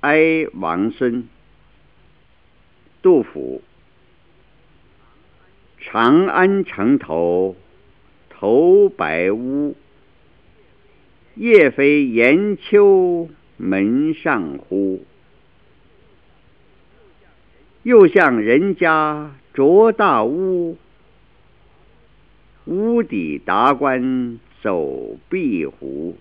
哀王孙。杜甫。长安城头头白屋，夜飞檐秋门上呼。又向人家着大屋，屋底达官走壁胡。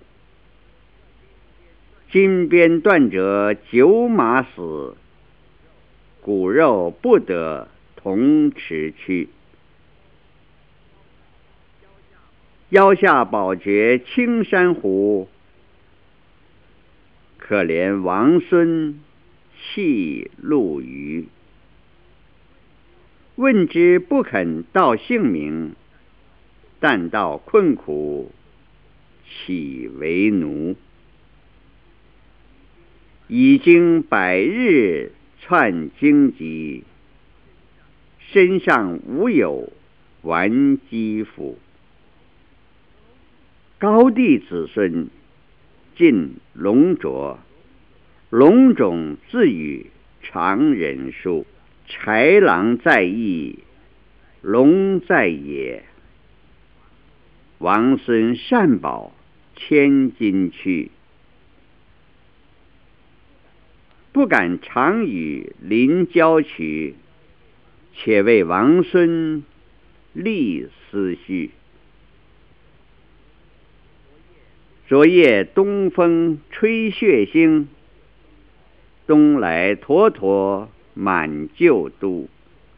金鞭断者九马死，骨肉不得同时去。腰下宝觉青山湖，可怜王孙弃陆虞。问之不肯道姓名，但道困苦岂为奴。已经百日窜荆棘，身上无有还击斧。高帝子孙尽龙卓，龙种自与常人殊。豺狼在翼，龙在野。王孙善保千金去，不敢常与邻交取。且为王孙立思绪。昨夜东风吹血腥，东来沱沱满旧都。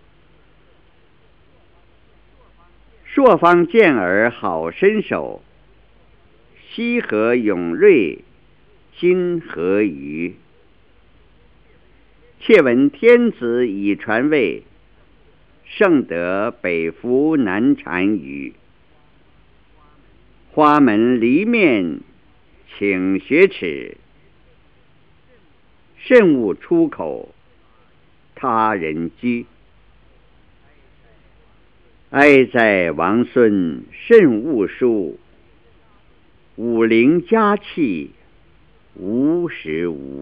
朔方健儿好身手，西河永瑞今何余。窃闻天子已传位，圣德北服南单于。花门离面请雪耻，慎勿出口他人居。哀哉王孙慎勿疏，武陵佳气无时无。